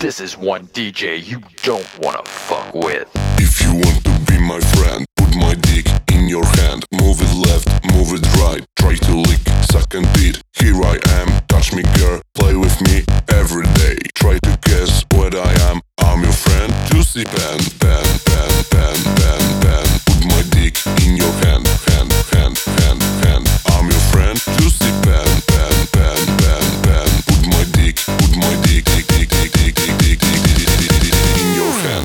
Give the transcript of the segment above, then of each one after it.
This is one DJ you don't wanna fuck with. If you want to be my friend, put my dick in your hand. Move it left, move it right. Try to lick, suck and eat. Here I am, touch me girl, play with me every day. Try to guess what I am. I'm your friend, juicy pen, pen, pen, pen, pen, pen. Put my dick in your hand, hand, hand, hand, hand. I'm your friend, juicy pen, pen, pen, pen, pen. Put my dick, dick, dick, dick, dick, dick, dick, dick, dick, dick, dick, in your hand.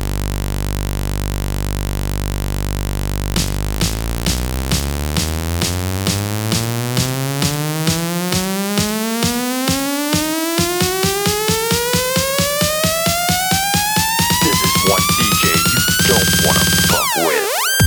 One DJ you don't wanna fuck with.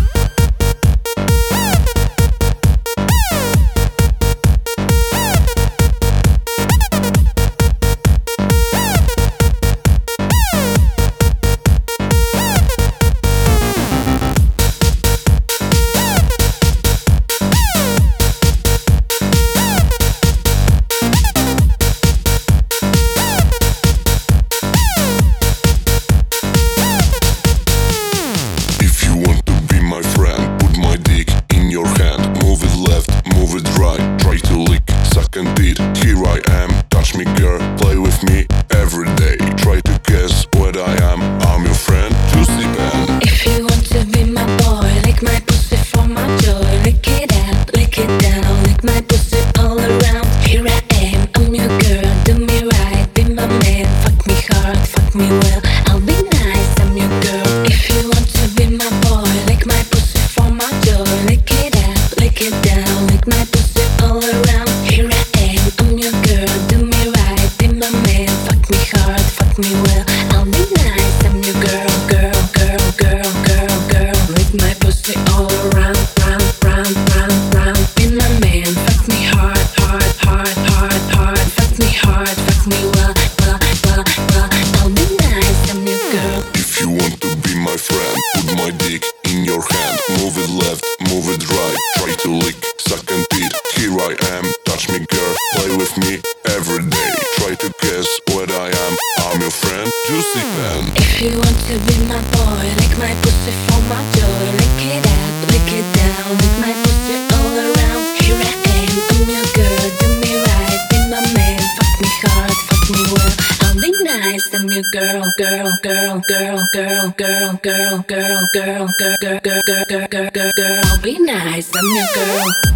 Here I am, touch me girl, play with me every day. Try to guess what I am. I'm your friend, juicy pen. If you want to be my boy, lick my pussy for my joy. Lick it up, lick it down, lick my pussy all around. Here I am, I'm your girl, do me right, be my man. Fuck me hard, fuck me well, I'll be nice, I'm your girl. If you want to be my boy, lick my pussy for my joy. Lick it up, lick it down, lick my pussy all around. Here I am, I'm your girl, do me right, be my man. Fuck me hard, fuck me well, I'll be nice, I'm your girl, girl, girl, girl, girl, girl. Lick my pussy all around, round, round, round, round. Be my man, fuck me hard, hard, hard, hard, hard. Fuck me hard, fuck me well, well, well, well. I'll be nice, I'm your girl. If you want to be my friend, put my dick in your hand. Move it left, move it right. Try to lick, suck and eat. Here I am, touch me girl, play with me every day. Try to guess what I am. I'm your friend, juicy pen. If you want to be my boy, lick my pussy for my joy. Lick it up, lick it down, lick my pussy all around. Here I am, I'm your girl, do me right, be my man. Fuck me hard, fuck me well, I'll be nice, I'm your girl, girl, girl, girl, girl, girl, girl, girl, girl, girl, girl, girl, girl, girl, girl, girl. I'll be nice, I'm your girl.